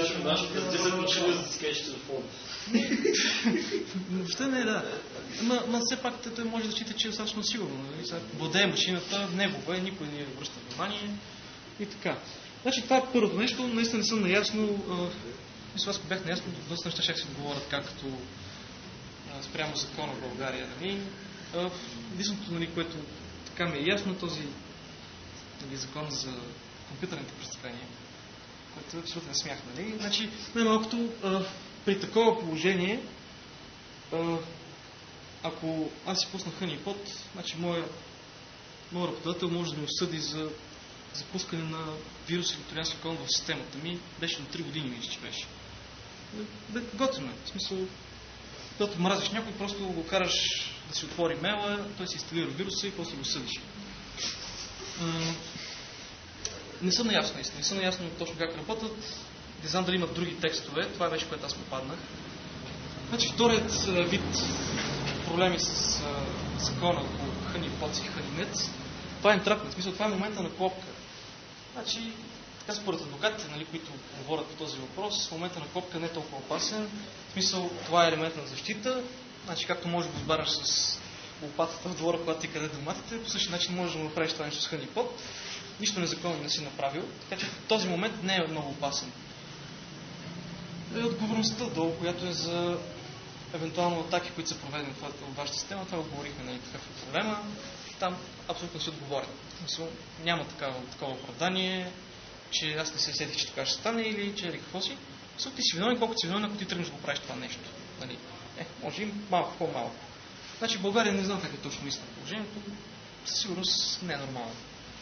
Въобще не, да. Ма все пак той може да счита, че е достатъчно сигурно. Нали? Владее машината, негова е, никой не обръща внимание и така. Значи това е първото нещо, наистина не съм наясно. Мисля, аз бях наясно, доста неща ще си отговорят както спрямо закона в България. Нали. Единственото, нали, което така ми е ясно, този, нали, закон за компютърните престъпления, който е абсолютно смях. Нали. Значи, най-малкото при такова положение, а, ако аз си пусна хънипот, значи моя, моя работодател може да ме осъди за запускане на вирус или троянски кон в системата ми. Беше на три години, мисля, че беше. Готино е. В смисъл, когато мразиш някой, просто го караш да си отвори мейла, той си инсталира вируса и после го съдиш. Не съм наясно, наистина. Не съм наясно точно как работят. Не знам дали имат други текстове. Това беше, което аз попаднах. Значи, вторият вид проблеми с закона по хънипот и хънинец, това е интрапнет. В смисъл, това е момента на клопка. Значи, така според адвокатите, нали, които говорят по този въпрос, момента на клопка не е толкова опасен. В смисъл, това е елемент на защита. Значи, както можеш да го сбараш с лопатата в двора, когато ти къде доматите, по същия начин можеш да му направиш това нещо с хънипот. Нищо незаконно не си направил. Така че в този момент не е много опасен. И отговорността долу, която е за евентуално атаки, които са проведени в вашата система, това отговорихме, нали, какъв е проблема. Там абсолютно си отговорен. Няма такава, такова оправдание. че аз не се сетих, че така ще стане или че какво си. Също ти си виновен, колкото си виновен, ако ти тръгнеш да го правиш това нещо. Нали? Е, може и малко по-малко. Значи в България не знам как е точно истина положението. Със сигурност не е нормално.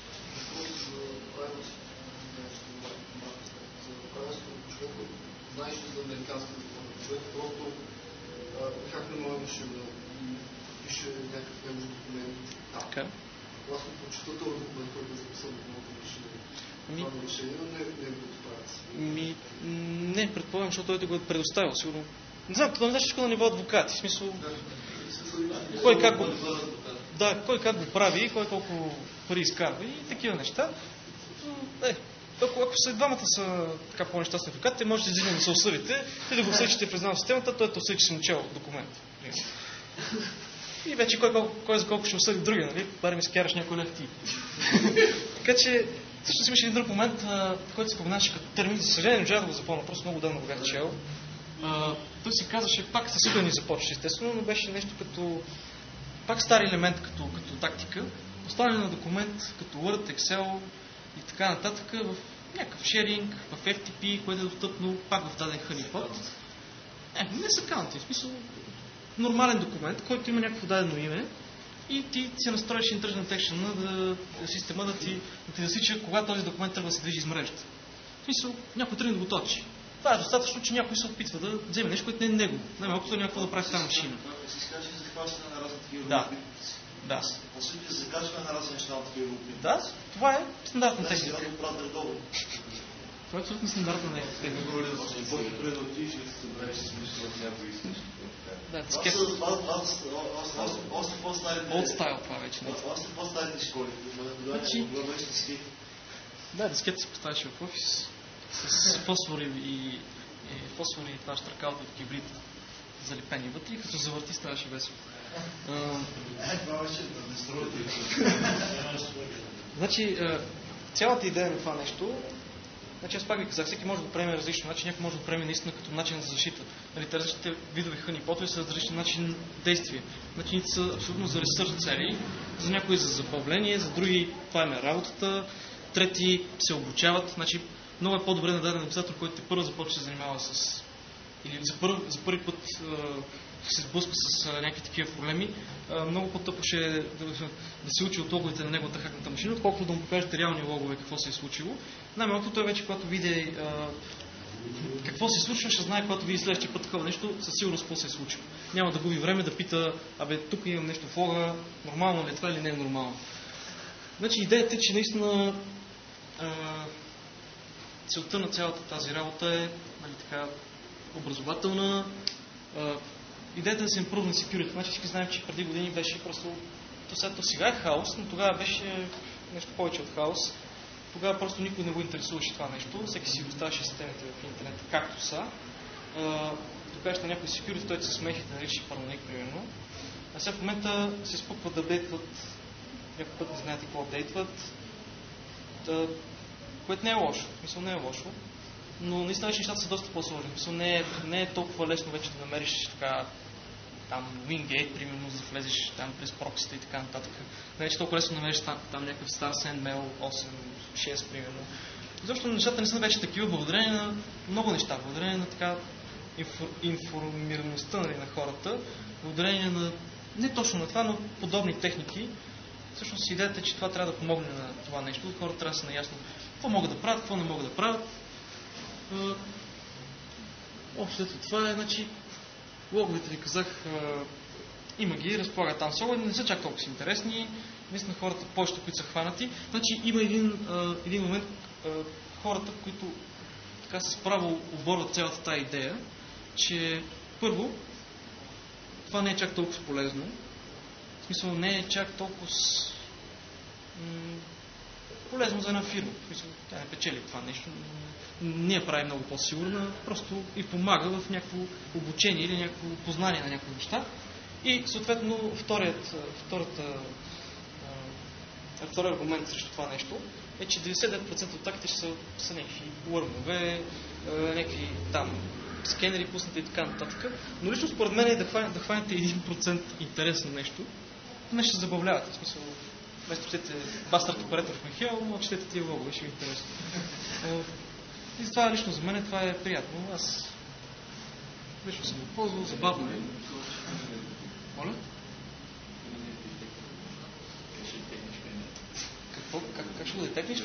Знаеш ли за американската закона? Човек просто как не можеше да пише някакъв негови документ. Така. Властно почитателен документ, който е записан в новото решение. Това решение, но не е предоставя. Ми, не, предполагам, защото той те го е предоставил, сигурно. Не знам, това не знаеш на ниво адвокати. В смисъл, кой как го, да, кой как го прави, кой колко пари изкарва и такива неща. Е, ако, ако са двамата са така по-нещастни адвокати, те можете да да се осъдите, ти да го осъди, че те признава системата, той те осъди, че си начал документ. И вече кой, кой, кой за колко ще осъди другия, нали? Бари ми скараш някой лев ти. Така че, всъщност имаше един друг момент, а, който се споменаваше като термин. За съжаление, не можа да го запомня, просто много давно го бях чел. А, той си казваше, пак със сигурно ни започваше, естествено, но беше нещо като, пак стар елемент като, като тактика, поставяне на документ като Word, Excel и така нататък в някакъв шеринг, в Еф Ти Пи, което е достъпно пак в даден хънипот. Е, не са каунти, в смисъл нормален документ, който има някакво дадено име и ти си настроиш Internal Detection да, да система да ти, да ти засича кога този документ трябва да се движи из мрежата. В смисъл, някой тръгне да го точи. Това е достатъчно, че някой се опитва да вземе нещо, което не е него. Най-малкото е някакво да прави в тази машина. Ако се изкачва за захващане на разни такива Да. Да. По сути, за закачване на разни неща на такива групи. Да, това е стандартна техника. Сега да го правят редовно. Това е абсолютно стандартна техника. По-добре да отидеш и да се събереш с мисъл от някой изкаш. Да, Това скеп... са още по-старите... Old style това вече. Още по-старите школи. Значи- Главещи Да, дискета се поставяше в офис с фосфори и, и фосфори и това штракалта от кибрид залепени вътре и като завърти ставаше весело. Е, това беше да не строите. Значи, а, цялата идея на това нещо, значи аз пак ви казах, всеки може да го приеме различно начин, някой може да го приеме наистина като начин за защита. Нали, те различните видове хънипотови са различен начин действие. Значи, едните са абсолютно за ресърч цели, за някои за забавление, за други това е работата, трети се обучават. Значи, много е по-добре на даден написател, който те първо започва да се занимава с... или за първи, за първи път а, се сблъска с а, някакви такива проблеми. А, много по-тъпо ще е да, да, да се учи от логовете на неговата хакната машина, отколкото да му покажете реални логове какво се е случило. Най-малко той вече, когато види а, какво се случва, ще знае, когато види следващия път такова нещо, със сигурност какво се е случило. Няма да губи време да пита, абе, тук имам нещо в лога, нормално ли е това или не е нормално. Значи идеята е, че наистина а, целта на цялата тази работа е, нали, така, образователна. А, идеята е да се импрувне security. Значи всички знаем, че преди години беше просто... То сега, то сега е хаос, но тогава беше нещо повече от хаос. Тогава просто никой не го интересуваше това нещо. Всеки си доставяше системите в интернет, както са. Тук кажеш на някой security, той се смехи да нарича параноик, примерно. А сега в момента се спукват да апдейтват, някой път не знаете какво апдейтват, да, което не е лошо. Мисъл, не е лошо. Но наистина нещата са доста по-сложни. Мисъл, не е, не е толкова лесно вече да намериш така там Wingate, примерно, за да влезеш там през проксите и така нататък. Не е, че толкова лесно да намериш там, там някакъв стар SendMail осем шест, примерно. Защото нещата не са вече такива, благодарение на много неща, благодарение на така инфор, информираността, нали, на хората, благодарение на не точно на това, но подобни техники. Всъщност идеята е, че това трябва да помогне на това нещо. Хората трябва да са наясно какво могат да правят, какво не могат да правят. Общо това е, значи, логовете ви казах, има ги, разполагат там слогове, не са чак толкова си интересни. Наистина хората, повечето, които са хванати. Значи има един, един момент, хората, които така с право оборват цялата тази идея, че първо, това не е чак толкова полезно. В смисъл, не е чак толкова с, м- полезно за една фирма. В смисъл, тя не печели това нещо. Не я прави много по-сигурна, просто и помага в някакво обучение или някакво познание на някакви неща. И съответно вторият, втората, вторият аргумент срещу това нещо е, че деветдесет и девет процента от атаките ще са, са някакви уърмове, някакви там скенери пуснати и така нататък. Но лично според мен е да хванете, да хванете един процент интересно нещо, не ще забавлявате. В смисъл, вместо четете Bastard Operator from Hell, но четете тия логове, ще ви е интересно. И за това лично за мен това е приятно. Аз лично съм го ползвал, забавно е. Моля? Какво? Как, как ще бъде технично?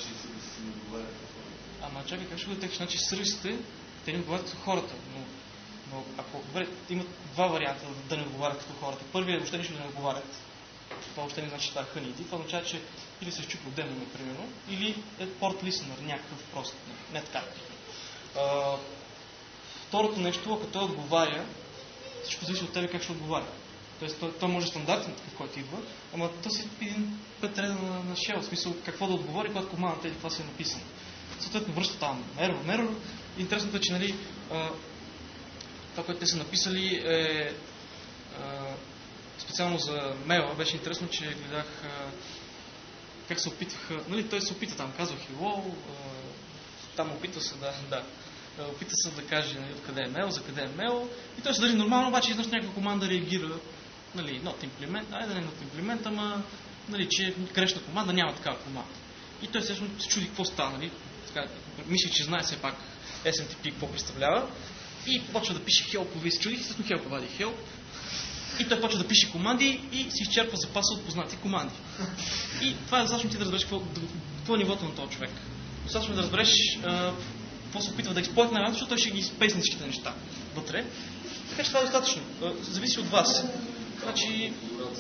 Ама чакай, как ще бъде технично? Значи сервисите, те не отговарят като хората, но, но ако добре, имат два варианта да не отговарят като хората. Първият е въобще нищо да не отговарят. Това въобще не значи, че това е хъниди. Това означава, че или се изчупва демо, например, или е порт листенър, някакъв прост. Не, не така. А, второто нещо, ако той отговаря, всичко зависи от тебе как ще отговаря. Тоест, той, той може стандартен такъв, който идва, ама то си един пет реда на, на shell, в смисъл какво да отговори, когато командата или това си е написано. Съответно връща там error, error. Интересното е, че нали, а, това, което те са написали е а, специално за мейла, беше интересно, че гледах а, как се опитваха, нали, той се опита там, казва hello, а, там опита се да, да, опита се да каже нали, откъде е мейл, за къде е мейл и той се държи нормално, обаче изнъж някаква команда реагира, нали, not implement, айде не not implement, ама нали, че е грешна команда, няма такава команда. И той всъщност се чуди какво става, нали, така, мисли, че знае все пак ес ем ти пи какво представлява и почва да пише help, вие се чудих, всъщност help вади help. И той почва да пише команди и се изчерпва запаса от познати команди. И това е достатъчно ти да разбереш какво, какво е нивото на този човек. Достатъчно да разбереш а, какво се опитва да експлойтне, защото той ще ги изпесни всичките неща вътре. Така че това е достатъчно. А, зависи от вас. Значи...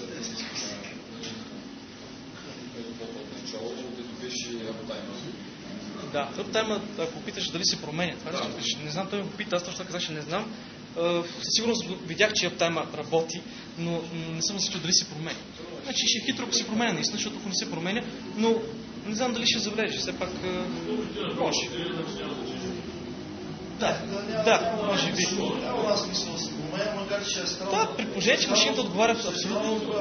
Да, uptime, ако питаш дали се променя, това да. Не знам, той ме попита, аз точно казах, че не знам. Със сигурност видях, че uptime работи, но не съм сигурен дали се променя. Значи ще е хитро, ако се променя наистина, защото ако не се променя, но не знам дали ще забележи, все пак може. Да, да, може би. Да, при положение, че машината отговаря абсолютно...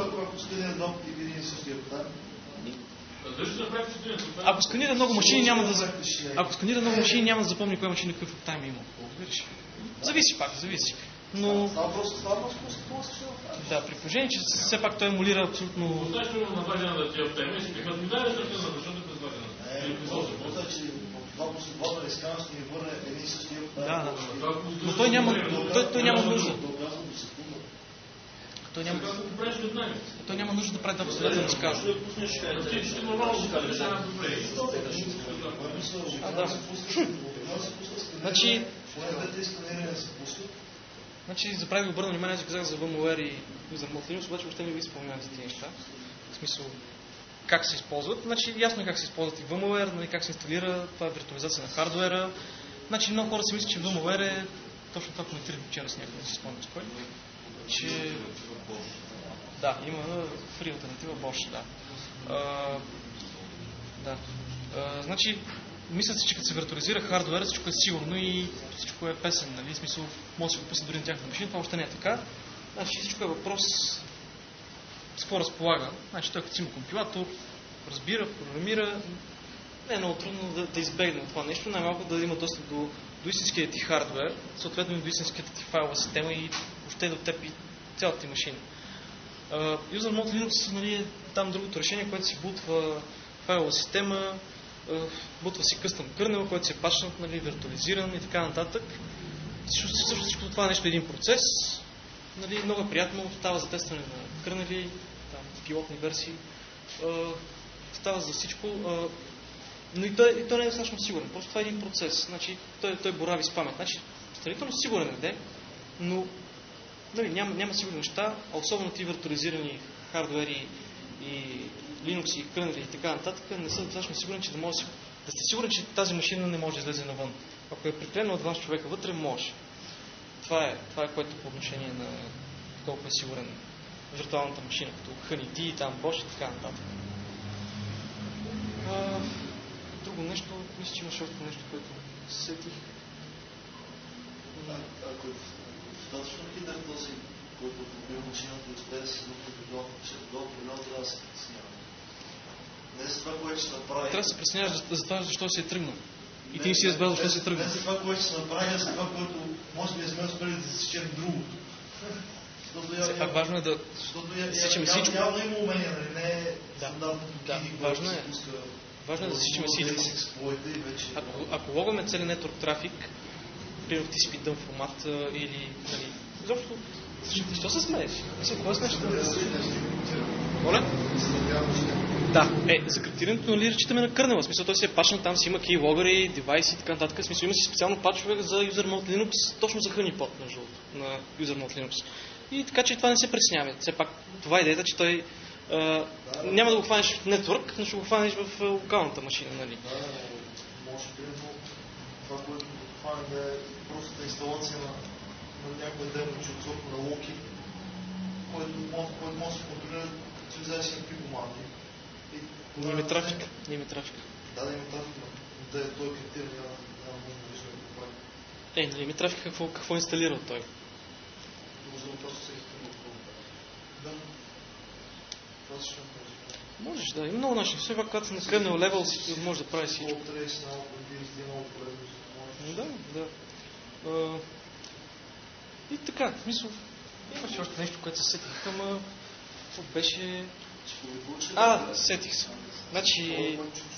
Ако сканира много машини, няма да Ако сканира много машини, няма да запомни коя машина какъв uptime има. Зависи пак, зависи. Но... Да, при положение, че все пак той емулира абсолютно... Да, да. Но той няма, той, той няма нужда. Той няма, той няма нужда да прави да последователно скажа. А, да. Значи, значи, за прави обърна внимание, че казах за VMware и за Linux, обаче въобще не ви спомням за тези неща. В смисъл, как се използват. Значи, ясно е как се използват и VMware, нали, как се инсталира, това е виртуализация на хардуера. Значи, много хора си мислят, че VMware е точно това, коментирах вчера с някой, не си спомням с кой. Че... Да, има фри алтернатива Bosch, да. А, да. А, значи, мисля си, че като се виртуализира хардуер, всичко е сигурно и всичко е песен, нали? В смисъл, може да се го пусне дори на тяхната машина, това още не е така. Значи, всичко е въпрос с какво разполага. Значи, той като си има компилатор, разбира, програмира, не е много трудно да, да избегне това нещо, най-малко да има достъп до, до истинския ти хардуер, съответно и до истинската ти файлова система и въобще до теб и цялата ти машина. Uh, User Mode Linux нали, е там другото решение, което си бутва файлова система, uh, бутва си къстъм кърнел, който си е пачнат, нали, виртуализиран и така нататък. Също всичко това нещо е един процес. Нали, много приятно, става за тестване на кърнели, там, пилотни версии. Uh, става за всичко. Uh, но и той, и той не е достатъчно сигурен. Просто това е един процес. Значи, той, той борави с памет. Значи, сравнително сигурен е, де, но нали, няма, няма сигурни неща, а особено ти виртуализирани хардуери и Linux и кърнели и така нататък, не са достатъчно сигурни, че да може да сте сигурни, че тази машина не може да излезе навън. Ако е прекалено от вас човека вътре, може. Това е, това е което по отношение на колко е сигурен виртуалната машина, като Honeytee, там Bosch и така нататък. А, друго нещо, мисля, че имаше още нещо, което сетих. Ако е достатъчно хитър този, който подбира машината и успее да се доктор до програма, трябва да се притеснява. Не за това, което ще направи. Трябва да се притесняваш за това, защо си е тръгнал. И ти не си разбрал защо си е тръгнал. Не за това, което ще направи, а за това, което може би не сме успели да засечем другото. Все пак важно е да засичаме всичко. Явно има умения, нали? Не е Да. стандартното Да, киди, важно което е. се пуска. Важно е да засичаме всичко. Експлойта и вече... Ако, ако логваме цели нетворк трафик, примерно в Т С П дъм формат а, или, нали, изобщо, защо се смееш? Мисля, какво е смешно? Моля? Да, е, за криптирането, нали, разчитаме на кърнела. В смисъл, той си е пачнат, там си има keylogger, девайси и така нататък. В смисъл, има си специално пачове за user mode Linux, точно за honeypot, между на user mode Linux. И така, че това не се притеснява. Все пак, това е идеята, че той а, няма да го хванеш в нетворк, но ще го хванеш в локалната машина, нали? Да, може би, но това, което хване да е простата инсталация на, на някой демоч от сорта на Loki, който може, който може да се контролира чрез някакви команди. Не има трафик. Не има трафик. Да, да има трафик, но да е той криптиран, няма няма може да виждаме какво е. Е, не има трафик, какво, какво е инсталирал той? Може да го просто се изпълни. Да. Това ще кажа. Можеш, да. Има много начини. Все пак, когато се на кърнел левел, може да прави всичко. По-трейс на алфа, много полезно. Да, да. А, и така, в смисъл, имаше още нещо, което се сетих, ама какво беше... А, сетих се. Значи...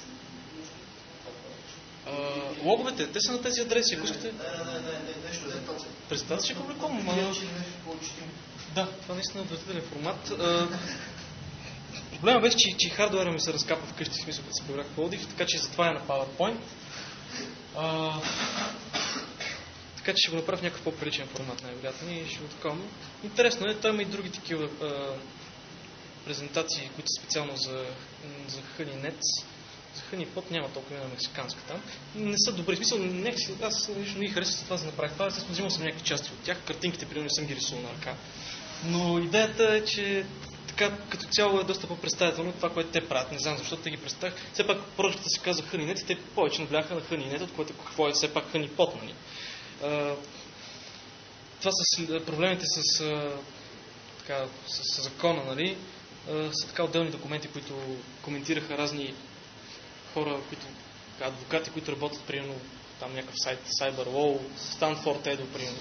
А, логовете, те са на тези адреси, ако искате... Не, не, не, не, нещо е презентация. Презентация ще публикувам, ама... Да, това наистина е отвратителен формат. А, проблема беше, че, че хардуера ми се разкапа вкъщи, в смисъл, като се прибрах в Пловдив, така че затова е на PowerPoint. А, така че ще го направя в някакъв по-приличен формат, най-вероятно, и ще го такавам. Интересно е, там има и други такива а, презентации, които са специално за, за HoneyNet. За HoneyPot няма толкова на мексиканска там. Не са добри. В смисъл, някакси, аз лично не ги харесвам това, за да направих това. Естествено, взимал съм някакви части от тях. Картинките, примерно, не съм ги рисувал на ръка. Но идеята е, че така като цяло е доста по-представително това, което те правят. Не знам защо те ги представях. Все пак проектът се казва HoneyNet и те повече набляха на HoneyNet, от което какво е все пак HoneyPot, нали? Uh, това с проблемите с, uh, така, с, с закона, нали? Uh, са така отделни документи, които коментираха разни хора, които, така, адвокати, които работят, примерно, там някакъв сайт, CyberLaw, Stanford Edu, примерно.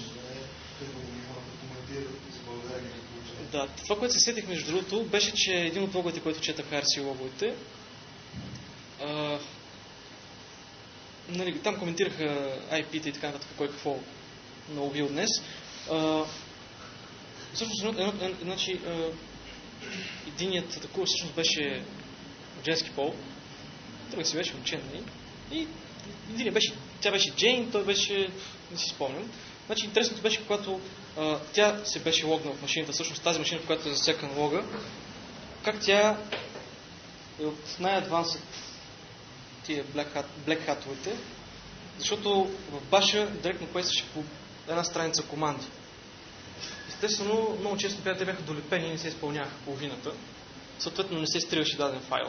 Да, това, което се сетих между другото, беше, че един от логовете, който четах Ар Си логовете, uh, нали, там коментираха Ай Пи-та и така нататък, кой какво наубил днес. Uh, всъщност, значи, uh, единият такова всъщност беше женски пол, другият си беше учен, нали? И единият беше, тя беше Джейн, той беше, не си спомням. Значи, интересното беше, когато uh, тя се беше логнала в машината, всъщност тази машина, в която е засекан лога, как тя е от най-адвансът тия black hat-овете, защото в баша директно пейсаше по една страница команди. Естествено, много често те бяха долепени и не се изпълняваха половината. Съответно не се изтриваше даден файл.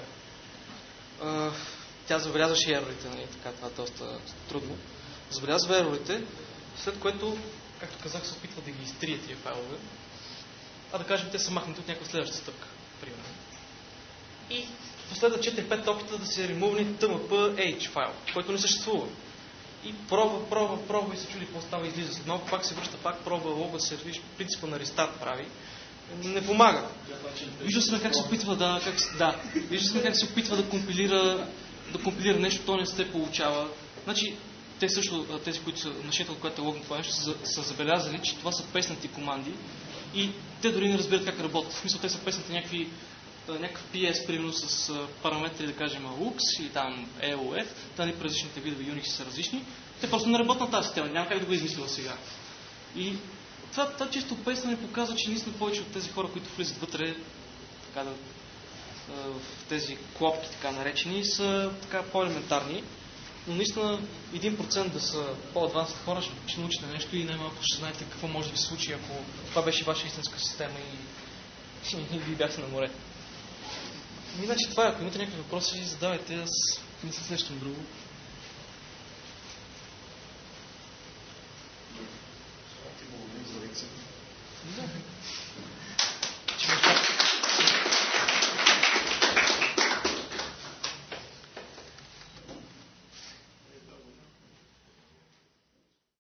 Тя забелязваше ерорите, нали, така, това е доста трудно. Забелязва ерорите, след което, както казах, се опитва да ги изтрие тия файлове, а да кажем, те са махнати от някаква следваща стъпка, примерно. И последва четири-пет опита да се ремувне Т М П H файл, който не съществува. И пробва, пробва, пробва и се чуди какво става, излиза. След малко пак се връща, пак пробва, лога се, виж, принципа на рестарт прави. Не помага. Вижда се как се опитва да, как, да, вижда се как се опитва да компилира, да компилира нещо, то не се получава. Значи, те също, тези, които са машината, която е логна това нещо, са, са забелязали, че това са песнати команди и те дори не разбират как работят. В смисъл, те са песнати някакви някакъв Пи Ес, примерно с параметри, да кажем Lux или там Е О Еф, тази различните видове Unix са различни, те просто не работят на тази система, няма как да го измисля сега. И това, това чисто песне показва, че наистина повече от тези хора, които влизат вътре, така да, в тези клопки, така наречени, са така по-елементарни, но наистина един процент да са по-адвансни хора, ще, ще научите нещо и най-малко ще знаете какво може да ви случи, ако това беше ваша истинска система и, и ви бяхте на море. Иначе това е, ако имате някакви въпроси, задавайте, аз не се срещам друго.